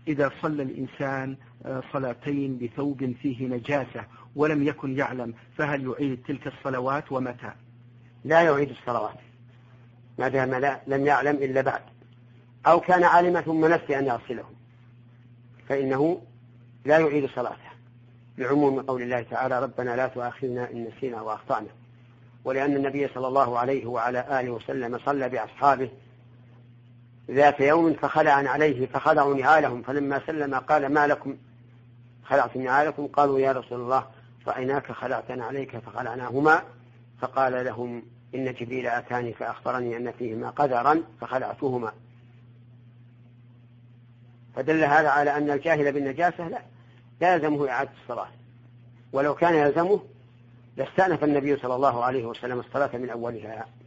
إذا صلى الإنسان صلاتين بثوب فيه نجاسة ولم يكن يعلم، فهل يعيد تلك الصلوات ومتى؟ لا يعيد الصلوات ما دام لم يعلم إلا بعد، أو كان عالما ثم نسي أن يغسله فإنه لا يعيد صلاته، لعموم قول الله تعالى ربنا لا تؤاخذنا إن نسينا وأخطأنا. ولأن النبي صلى الله عليه وعلى آله وسلم صلى بأصحابه ذات يوم فخلعا عليه فخلعوا نعالهم، فلما سلم قال ما لكم خلعتم نعالكم؟ قالوا يا رسول الله رأيناك خلعتنا عليك فخلعناهما. فقال لهم إن جبريل أتاني فأخبرني أن فيهما قدرا فخلعتهما. فدل هذا على أن الجاهل بالنجاسة لا يلزمه إعادة الصلاة، ولو كان يلزمه لاستأنف النبي صلى الله عليه وسلم الصلاة من أولها.